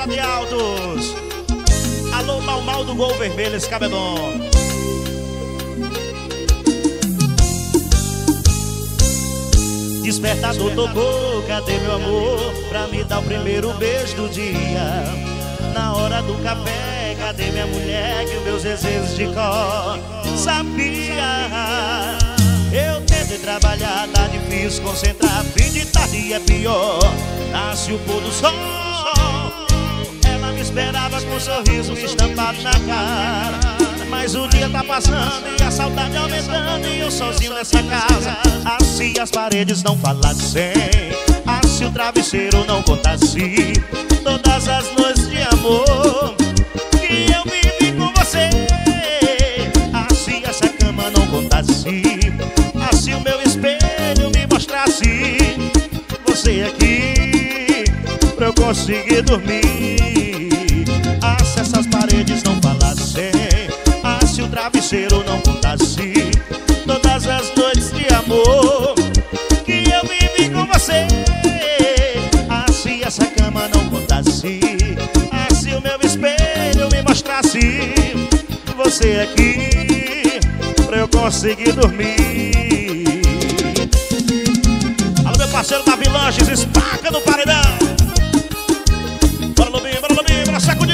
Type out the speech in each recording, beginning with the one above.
Casa de Altos. Alô, Mal do Gol Vermelho, esse cabo é bom. Despertador tocou, cadê meu amor? Pra me dar o primeiro beijo do dia. Na hora do café, cadê minha mulher? Que os meus desejos de cor sabia. Eu tentei trabalhar, tá difícil concentrar. Fim de tarde é pior. Nasce o pôr do sol. Ela me esperava com um sorriso estampado na cara. Mas o dia tá passando e a saudade aumentando. E eu sozinho nessa casa. Se as paredes não falassem, se o travesseiro não contasse todas as noites de amor que eu vivi com você. Se essa cama não contasse, se o meu espelho me mostrasse você aqui pra eu conseguir dormir. Se essas paredes não falassem, se o travesseiro não contasse todas as noites de amor que eu vivi com você. Se essa cama não contasse, se o meu espelho me mostrasse você aqui pra eu conseguir dormir. Alô, meu parceiro Davi Lanches, espaca no paredão. Bora Lobinho, bora sacudir.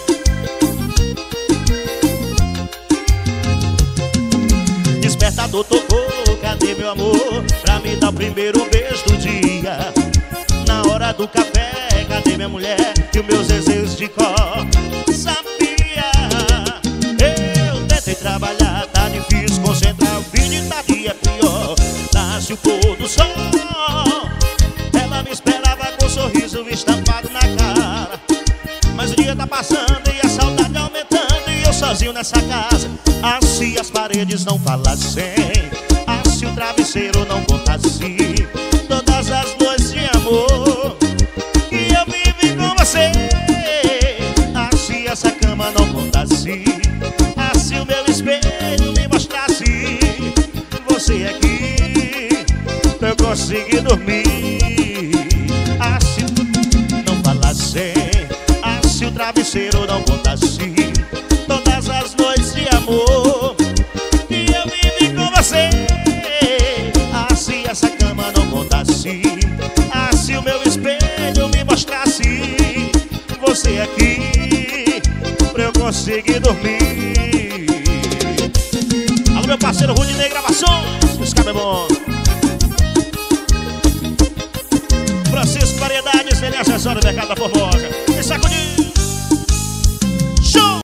Despertador tocou, cadê meu amor? Pra me dar o primeiro beijo do dia. Na hora do café, cadê minha mulher? E os meus desejos de cor sabia. Eu tentei trabalhar, tá difícil concentrar. O fim de tarde é pior. Nasce o pôr do sol. Ela me esperava com um sorriso estampado na cara. Mas o dia tá passando e a saudade aumentando. E eu sozinho nessa casa. Se as paredes não falassem, se o travesseiro não contasse todas as noites de amor que eu vivi com você. Se essa cama não contasse, se o meu espelho me mostrasse você aqui pra eu conseguir dormir. Se não falassem, se o travesseiro não contasse todas as noites de amor que eu vivi com você. Se essa cama não contasse, se o meu espelho me mostrasse você aqui pra eu conseguir dormir. Alô, meu parceiro Rudinei Gravações, esse cara é bom. Francisco Variedades, ele é assessor do Mercado da Formosa.